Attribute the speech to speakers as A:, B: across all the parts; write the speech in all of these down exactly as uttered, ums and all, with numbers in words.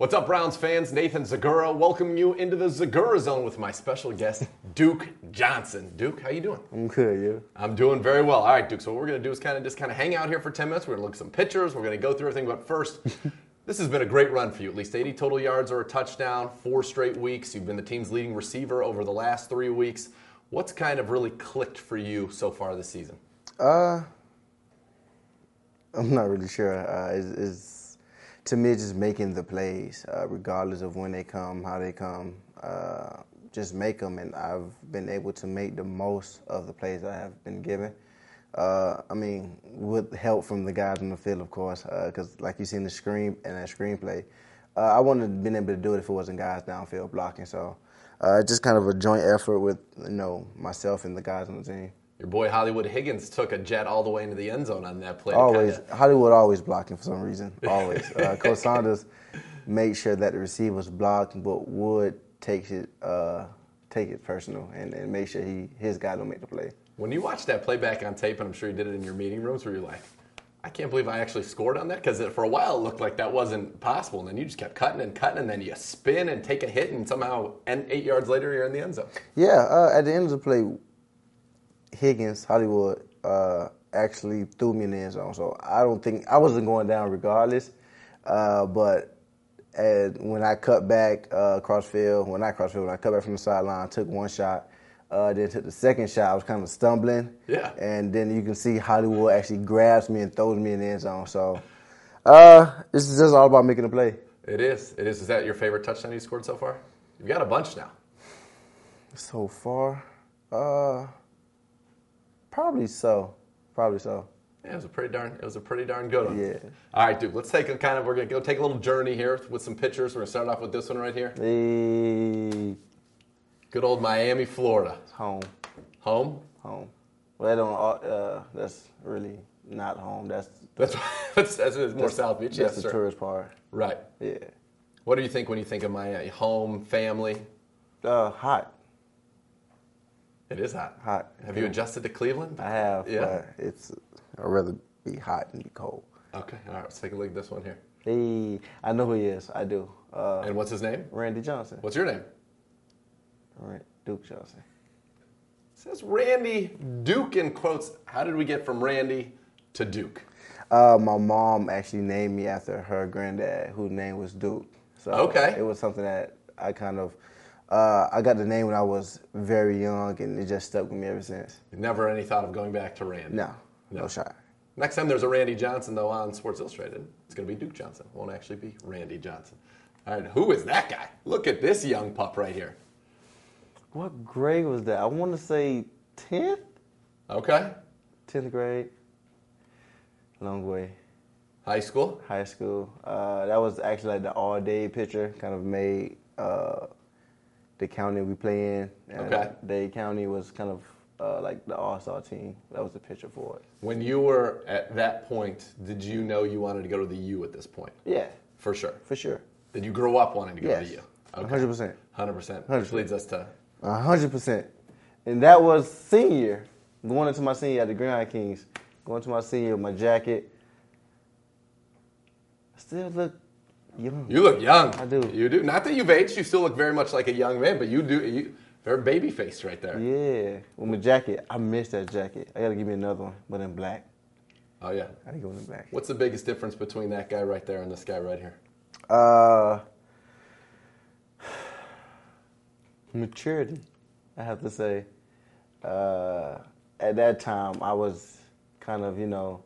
A: What's up, Browns fans? Nathan Zagura welcoming you into the Zagura Zone with my special guest, Duke Johnson. Duke, how you doing?
B: I'm good, you?
A: I'm doing very well. All right, Duke, so what we're going to do is kind of just kind of hang out here for ten minutes. We're going to look at some pictures. We're going to go through everything. But first, this has been a great run for you. At least eighty total yards or a touchdown, four straight weeks. You've been the team's leading receiver over the last three weeks. What's kind of really clicked for you so far this season?
B: Uh, I'm not really sure. Uh, it's, it's to me, just making the plays, uh, regardless of when they come, how they come, uh, just make them. And I've been able to make the most of the plays I have been given. Uh, I mean, with help from the guys on the field, of course, because uh, like you seen the screen and that screenplay, uh, I wouldn't have been able to do it if it wasn't guys downfield blocking. So uh, just kind of a joint effort with, you know, myself and the guys on the team.
A: Your boy Hollywood Higgins took a jet all the way into the end zone on that play.
B: Always.
A: Kinda...
B: Hollywood always blocking for some reason. Always. uh, Coach Saunders made sure that the receivers blocked, but Wood takes it uh, take it personal and, and make sure he his guy don't make the play.
A: When you watch that play back on tape, and I'm sure you did it in your meeting rooms, where you're like, I can't believe I actually scored on that, because for a while it looked like that wasn't possible, and then you just kept cutting and cutting, and then you spin and take a hit, and somehow eight yards later you're in the end zone.
B: Yeah, uh, at the end of the play, Higgins, Hollywood, uh, actually threw me in the end zone. So I don't think, I wasn't going down regardless. Uh, but and when I cut back uh, across field, well, not cross field, when I cut back from the sideline, took one shot, uh, then took the second shot, I was kind of stumbling.
A: Yeah.
B: And then you can see Hollywood actually grabs me and throws me in the end zone. So uh, this is just all about making a play.
A: It is. It is. Is that your favorite touchdown you scored so far? You've got a bunch now.
B: So far? Uh... Probably so. Probably so.
A: Yeah, it was a pretty darn. It was a pretty darn good one.
B: Yeah.
A: All right, Duke. Let's take a kind of. We're gonna go take a little journey here with some pictures. We're gonna start off with this one right here.
B: Hey.
A: Good old Miami, Florida.
B: Home.
A: Home.
B: Home. Well, that don't. Uh, that's really not home. That's
A: that's that's, that's more
B: that's,
A: South Beach.
B: That's
A: yes,
B: the
A: sir.
B: tourist part.
A: Right.
B: Yeah.
A: What do you think when you think of Miami? Home, family.
B: Uh, hot.
A: It is hot.
B: Hot.
A: Have you adjusted to Cleveland?
B: I have.
A: Yeah.
B: But it's. I'd rather be hot than be cold.
A: Okay. All right. Let's take a look at this one here.
B: Hey, I know who he is. I do. Uh,
A: and what's his name?
B: Randy Johnson.
A: What's your name?
B: Right. Duke Johnson.
A: It says Randy Duke in quotes. How did we get from Randy to Duke?
B: Uh, my mom actually named me after her granddad, whose name was Duke. So
A: okay.
B: It was something that I kind of. Uh, I got the name when I was very young, and it just stuck with me ever since.
A: Never any thought of going back to Randy?
B: No, no, no shot.
A: Next time there's a Randy Johnson, though, on Sports Illustrated, it's going to be Duke Johnson. It won't actually be Randy Johnson. All right, who is that guy? Look at this young pup right here.
B: What grade was that? I want to say tenth?
A: Okay.
B: tenth grade. Long way.
A: High school?
B: High school. Uh, that was actually like the all-day picture, kind of made uh, the county we play in. And
A: okay.
B: Dade County was kind of uh, like the all-star team. That was the picture for it.
A: When you were at that point, did you know you wanted to go to the U at this point?
B: Yeah.
A: For sure?
B: For sure.
A: Did you grow up wanting to go
B: yes.
A: to the U? Okay.
B: one hundred percent.
A: one hundred percent.
B: one hundred percent.
A: Which leads us to?
B: one hundred percent. And that was senior year. Going into my senior year at the Green Kings. Going to my senior year with my jacket. I still look young.
A: You look young.
B: I do.
A: You do. Not that you've aged. You still look very much like a young man, but you do. You, very baby faced right there.
B: Yeah. With my jacket. I missed that jacket. I got to give me another one, but in black.
A: Oh, yeah.
B: I got to go in black.
A: What's the biggest difference between that guy right there and this guy right here?
B: Uh, maturity, I have to say. Uh, at that time, I was kind of, you know,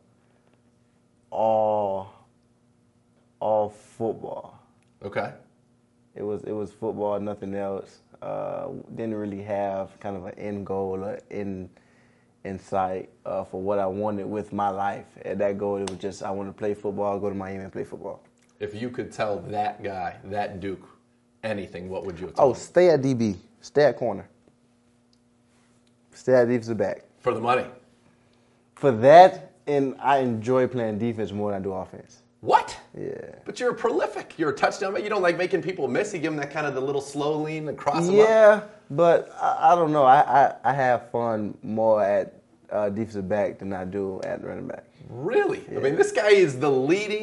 B: all, all football.
A: Okay.
B: It was it was football, nothing else. Uh, didn't really have kind of an end goal or end in sight uh, for what I wanted with my life. At that goal, it was just I wanted to play football, go to Miami and play football.
A: If you could tell that guy, that Duke, anything, what would you have told
B: Oh,
A: him?
B: stay at D B. Stay at corner. Stay at defensive back.
A: For the money.
B: For that, and I enjoy playing defense more than I do offense.
A: What?
B: Yeah.
A: But you're prolific. You're a touchdown, but you don't like making people miss. You give them that kind of the little slow lean and cross them
B: yeah,
A: up.
B: Yeah, but I, I don't know. I, I, I have fun more at uh, defensive back than I do at running back.
A: Really?
B: Yeah.
A: I mean, this guy is the leading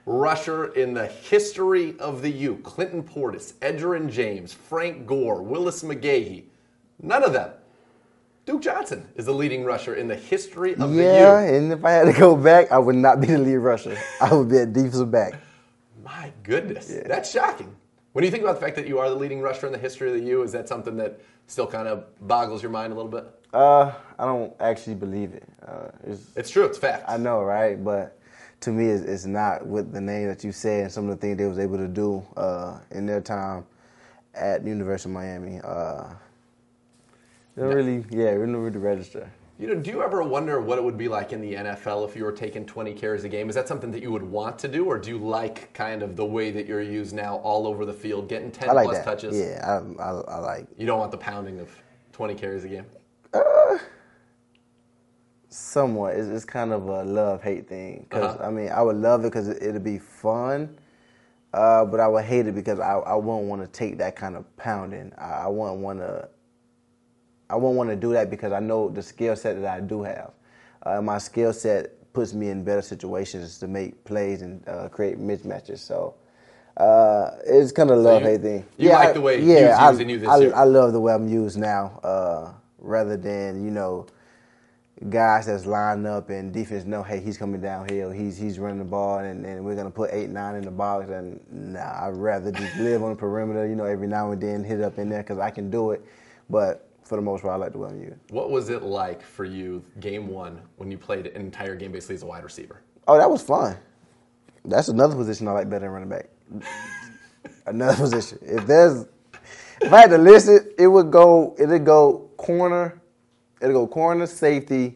A: rusher in the history of the U. Clinton Portis, Edgerrin James, Frank Gore, Willis McGahee. None of them. Duke Johnson is the leading rusher in the history of
B: yeah,
A: the U.
B: Yeah, and if I had to go back, I would not be the lead rusher. I would be a defensive back.
A: My goodness.
B: Yeah.
A: That's shocking. When you think about the fact that you are the leading rusher in the history of the U, is that something that still kind of boggles your mind a little bit?
B: Uh, I don't actually believe it. Uh, it's,
A: it's true. It's fact.
B: I know, right? But to me, it's, it's not with the name that you said and some of the things they was able to do uh, in their time at the University of Miami. Uh, they don't really, yeah, we don't really register.
A: You know, do you ever wonder what it would be like in the N F L if you were taking twenty carries a game? Is that something that you would want to do, or do you like kind of the way that you're used now all over the field, getting ten
B: I like
A: plus
B: that.
A: touches?
B: Yeah, I, I, I like.
A: You don't want the pounding of twenty carries a game?
B: Uh, somewhat. It's, it's kind of a love-hate thing. Because,
A: uh-huh.
B: I mean, I would love it because it, it'd be fun, uh, but I would hate it because I, I wouldn't want to take that kind of pounding. I, I wouldn't want to I wouldn't want to do that because I know the skill set that I do have. Uh, my skill set puts me in better situations to make plays and uh, create mismatches. So uh, it's kind of a love-hate so thing.
A: You
B: yeah,
A: like
B: I,
A: the way
B: yeah,
A: he's using you this
B: I,
A: year?
B: I love the way I'm used now uh, rather than, you know, guys that's lined up and defense know, hey, he's coming downhill, he's he's running the ball, and, and we're going to put eight, nine in the box. And nah, I'd rather just live on the perimeter, you know, every now and then hit up in there because I can do it. But for the most part, I like the way I'm used.
A: What was it like for you, game one, when you played an entire game basically as a wide receiver?
B: Oh, that was fun. That's another position I like better than running back. Another position. If there's, if I had to list it, it would go, it'd go corner, it'd go corner, safety,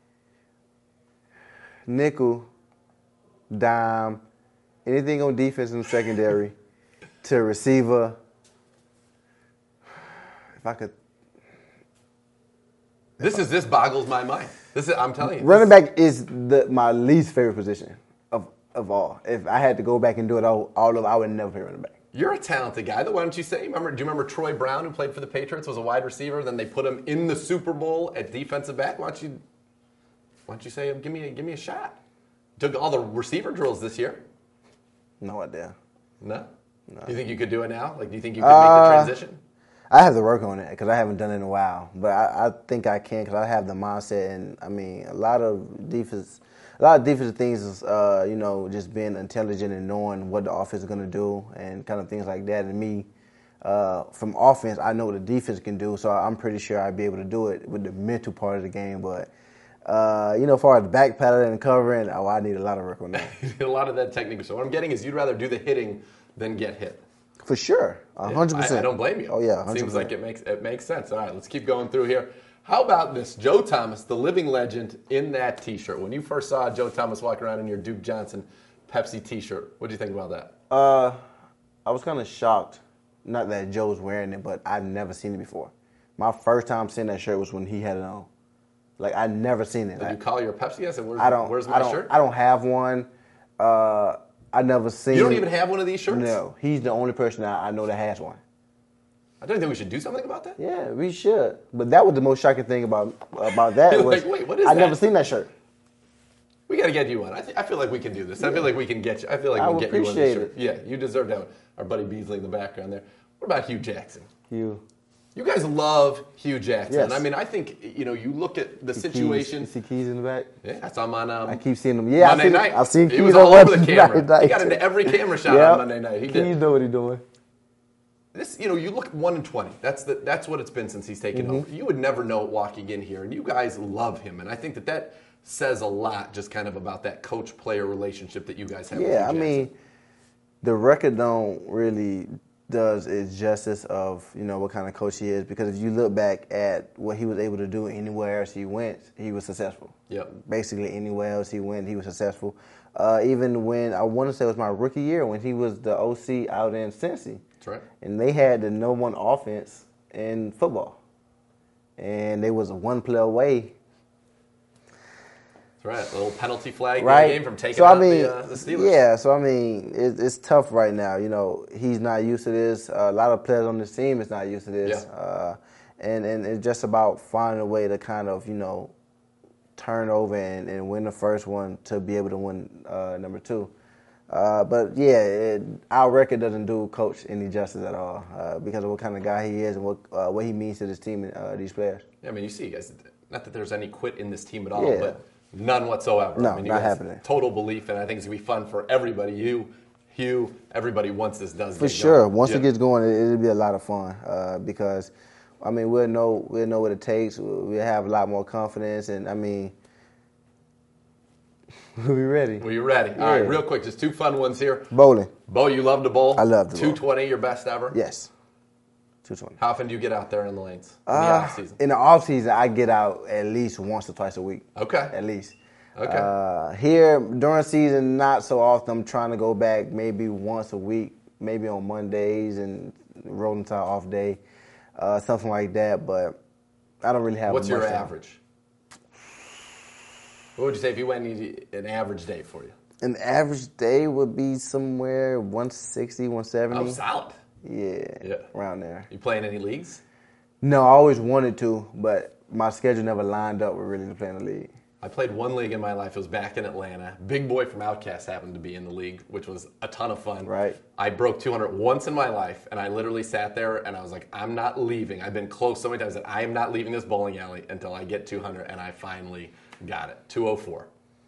B: nickel, dime, anything on defense in the secondary, to receiver. If I could.
A: This is this boggles my mind. This is I'm telling you.
B: Running back is the my least favorite position of of all. If I had to go back and do it all, all of, I would never play running back.
A: You're a talented guy. Though, why don't you say? Remember? Do you remember Troy Brown, who played for the Patriots, was a wide receiver? Then they put him in the Super Bowl at defensive back. Why don't you? Why don't you say, give me a, give me a shot? Took all the receiver drills this year.
B: No idea.
A: No.
B: No.
A: Do you think you could do it now? Like, do you think you could
B: Uh,
A: make the transition?
B: I have to work on it because I haven't done it in a while. But I, I think I can because I have the mindset. And, I mean, a lot of defense, a lot of defensive things is, uh, you know, just being intelligent and knowing what the offense is going to do and kind of things like that. And me, uh, from offense, I know what the defense can do. So I'm pretty sure I'd be able to do it with the mental part of the game. But, uh, you know, as far as backpedaling and covering, oh, I need a lot of work on that.
A: a lot of that technique. So what I'm getting is you'd rather do the hitting than get hit.
B: For sure, a hundred
A: I,
B: percent.
A: I don't blame you.
B: Oh yeah, one hundred percent.
A: Seems like it makes it makes sense. All right, let's keep going through here. How about this, Joe Thomas, the living legend, in that T-shirt? When you first saw Joe Thomas walking around in your Duke Johnson Pepsi T-shirt, what do you think about that?
B: Uh, I was kind of shocked. Not that Joe was wearing it, but I'd never seen it before. My first time seeing that shirt was when he had it on. Like I'd never seen it.
A: Did
B: I,
A: you call your Pepsi? I said, "Where's,
B: I don't.
A: where's my
B: I don't,
A: shirt?"
B: I don't have one. Uh, I never seen.
A: You don't even have one of these shirts?
B: No, he's the only person I, I know that has one.
A: I don't think we should do something about that.
B: Yeah, we should. But that was the most shocking thing about about that.
A: You're
B: was
A: like, wait, what is
B: I'd
A: that?
B: never seen that shirt.
A: We got to get you one. I, th- I feel like we can do this. I feel like we can get you. I feel like
B: I
A: we
B: would
A: can get you one of these
B: appreciate
A: shirts. Yeah, you deserve that one. Our buddy Beasley in the background there. What about Hugh Jackson?
B: You.
A: You guys love Hugh Jackson.
B: Yes.
A: I mean, I think, you know, you look at the
B: See
A: situation.
B: Keys, you see Keys in the back.
A: Yeah, I saw him on um,
B: I keep seeing him. Yeah,
A: Monday
B: I've seen,
A: night.
B: I've seen
A: he
B: Keys
A: was
B: on
A: all over the
B: Monday
A: camera.
B: night.
A: He got into every camera shot
B: Yep.
A: on Monday night. He
B: Keys
A: did.
B: know what he's doing.
A: This, you know, you look one and twenty. That's the, that's what it's been since he's taken
B: Mm-hmm.
A: over. You would never know it walking in here, and you guys love him. And I think that that says a lot, just kind of about that coach-player relationship that you guys have.
B: Yeah, I
A: with Hugh Jackson.
B: mean, the record don't really does it justice of, you know, what kind of coach he is, because if you look back at what he was able to do anywhere else he went, he was successful.
A: Yep.
B: Basically anywhere else he went, he was successful. Uh, even when, I want to say it was my rookie year, when he was the O C out in Cincy.
A: That's right.
B: And they had the number one offense in football. And they was a one play away.
A: That's right. A little penalty flag
B: Right.
A: game from taking
B: so,
A: out
B: I mean,
A: the, uh, the Steelers.
B: Yeah, so I mean, it, it's tough right now. You know, he's not used to this. Uh, a lot of players on this team is not used to this.
A: Yeah.
B: Uh, and, and it's just about finding a way to kind of, you know, turn over and, and win the first one to be able to win uh, number two. Uh, but yeah, it, our record doesn't do Coach any justice at all uh, because of what kind of guy he is and what uh, what he means to this team and uh, these players.
A: Yeah, I mean, you see, guys. Not that there's any quit in this team at all,
B: Yeah.
A: but none whatsoever.
B: No,
A: I mean, you
B: not
A: guys,
B: happening.
A: Total belief, and I think it's gonna be fun for everybody. You, Hugh, everybody once this does.
B: For
A: get
B: sure,
A: going.
B: once
A: Yeah.
B: it gets going, it, it'll be a lot of fun uh, because, I mean, we'll know we'll know what it takes. We'll have a lot more confidence, and I mean, we'll be ready.
A: Well, you're ready.
B: Yeah.
A: All right, real quick, just two fun ones here.
B: Bowling,
A: Bo, you love to bowl.
B: I love to bowl.
A: two twenty, your best ever.
B: yes, two twenty.
A: How often do you get out there in the lanes in the
B: Uh,
A: off season?
B: in the off season, I get out at least once or twice a week.
A: Okay.
B: At least.
A: Okay.
B: Uh, here during season, not so often. I'm trying to go back maybe once a week, maybe on Mondays and rolling to off day, uh, something like that. But I don't really have.
A: What's your
B: much time.
A: average? What would you say if you went and you- an average day for you?
B: An average day would be somewhere one sixty, one seventy.
A: Oh, solid.
B: Yeah,
A: Yeah.
B: around there.
A: You play in any leagues?
B: No, I always wanted to, but my schedule never lined up with really playing the league.
A: I played one league in my life. It was back in Atlanta. Big Boy from Outkast happened to be in the league, which was a ton of fun.
B: Right.
A: I broke two hundred once in my life, and I literally sat there and I was like, I'm not leaving. I've been close so many times that I am not leaving this bowling alley until I get two hundred, and I finally got it. two oh four.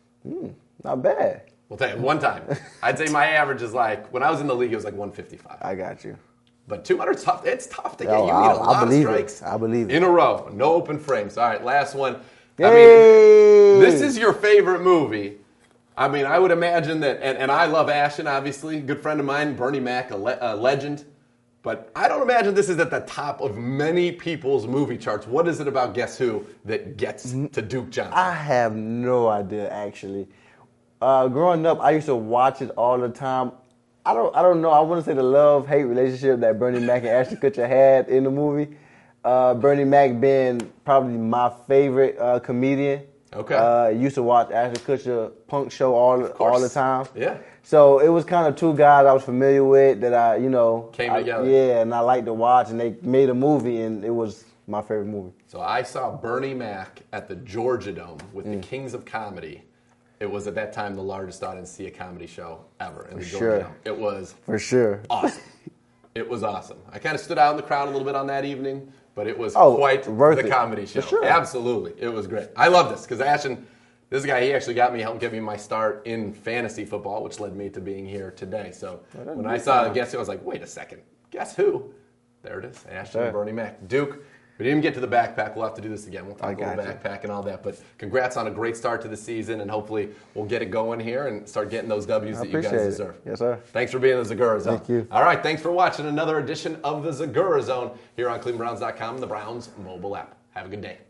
B: Not bad.
A: We'll tell you, one time. I'd say my average is like, when I was in the league, it was like one fifty-five.
B: I got you.
A: But two hundred is tough. It's tough to get.
B: Yo,
A: You
B: I-
A: need a
B: I
A: lot of
B: believe it.
A: strikes.
B: I believe it.
A: In a row. No open frames. All right, last one. I
B: Yay!
A: mean, this is your favorite movie. I mean, I would imagine that, and, and I love Ashton, obviously. Good friend of mine, Bernie Mac, a, le, a legend. But I don't imagine this is at the top of many people's movie charts. What is it about Guess Who that gets to Duke Johnson?
B: I have no idea actually. Uh, growing up, I used to watch it all the time. I don't, I don't know. I want to say the love-hate relationship that Bernie Mac and Ashton Kutcher had in the movie. Uh, Bernie Mac being probably my favorite uh, comedian.
A: Okay.
B: Uh, used to watch Ashton Kutcher punk show all all the time.
A: Yeah.
B: So it was kind of two guys I was familiar with that I, you know,
A: Came
B: I-
A: together.
B: Yeah, and I liked to watch, and they made a movie, and it was my favorite movie.
A: So I saw Bernie Mac at the Georgia Dome with
B: Mm.
A: the Kings of Comedy. It was at that time the largest audience to see a comedy show ever in the
B: For
A: Georgia
B: sure.
A: Dome. It was
B: For sure.
A: awesome. It was awesome. I kind of stood out in the crowd a little bit on that evening, but it was
B: Oh,
A: quite
B: worth
A: the
B: it.
A: comedy show.
B: For sure.
A: Absolutely. It was great. I love this because Ashton, this guy, he actually got me, helped get me my start in fantasy football, which led me to being here today. So
B: that's
A: when I
B: good
A: saw
B: time.
A: Guess Who, I was like, wait a second. Guess Who? There it is. Ashton
B: Sure.
A: and Bernie Mac. Duke, we didn't get to the backpack. We'll have to do this again. We'll talk
B: I
A: a little
B: got you.
A: backpack and all that. But congrats on a great start to the season, and hopefully we'll get it going here and start getting those W's
B: I
A: that you guys
B: appreciate it.
A: deserve.
B: Yes, sir.
A: Thanks for being in the Zagura Zone.
B: Thank you.
A: All right, thanks for watching another edition of the Zagura Zone here on Cleveland Browns dot com and the Browns mobile app. Have a good day.